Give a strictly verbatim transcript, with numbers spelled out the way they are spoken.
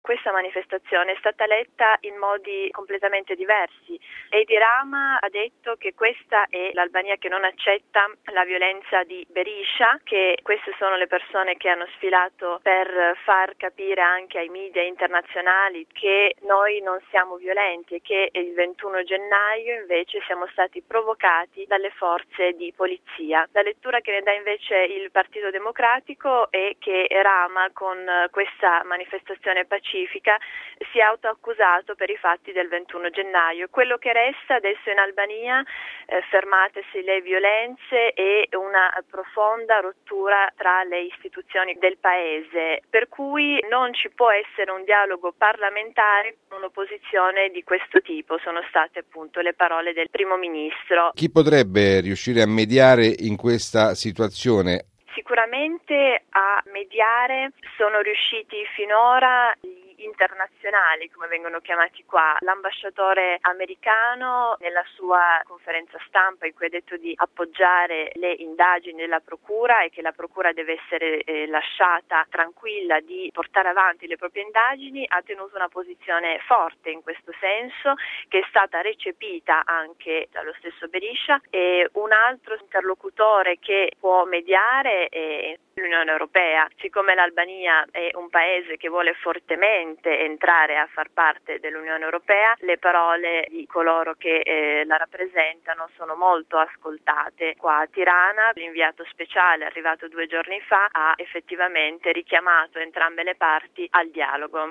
questa manifestazione è stata letta in modi completamente diversi. Edi Rama ha detto che questa è l'Albania che non accetta la violenza di Berisha, che queste sono le persone che hanno sfilato per far capire anche ai media internazionali che noi non siamo violenti e che il ventuno gennaio invece siamo stati provocati dalle forze di polizia. La lettura che ne dà invece il Partito Democratico è che Rama con questa manifestazione pacifica si è autoaccusato per i fatti del ventuno gennaio. Quello che resta adesso in Albania, eh, fermatesi le violenze e una profonda rottura tra le istituzioni del paese, per cui non ci può essere un dialogo parlamentare con un'opposizione di questo tipo. Sono state appunto le parole del primo ministro. Chi potrebbe riuscire a mediare in questa situazione? Sicuramente a mediare sono riusciti finora gli internazionali, come vengono chiamati qua. L'ambasciatore americano nella sua conferenza stampa in cui ha detto di appoggiare le indagini della procura e che la procura deve essere eh, lasciata tranquilla di portare avanti le proprie indagini, ha tenuto una posizione forte in questo senso, che è stata recepita anche dallo stesso Berisha. E un altro interlocutore che può mediare è l'Unione Europea. Siccome l'Albania è un paese che vuole fortemente entrare a far parte dell'Unione Europea, le parole di coloro che eh, la rappresentano sono molto ascoltate. Qua a Tirana l'inviato speciale arrivato due giorni fa ha effettivamente richiamato entrambe le parti al dialogo.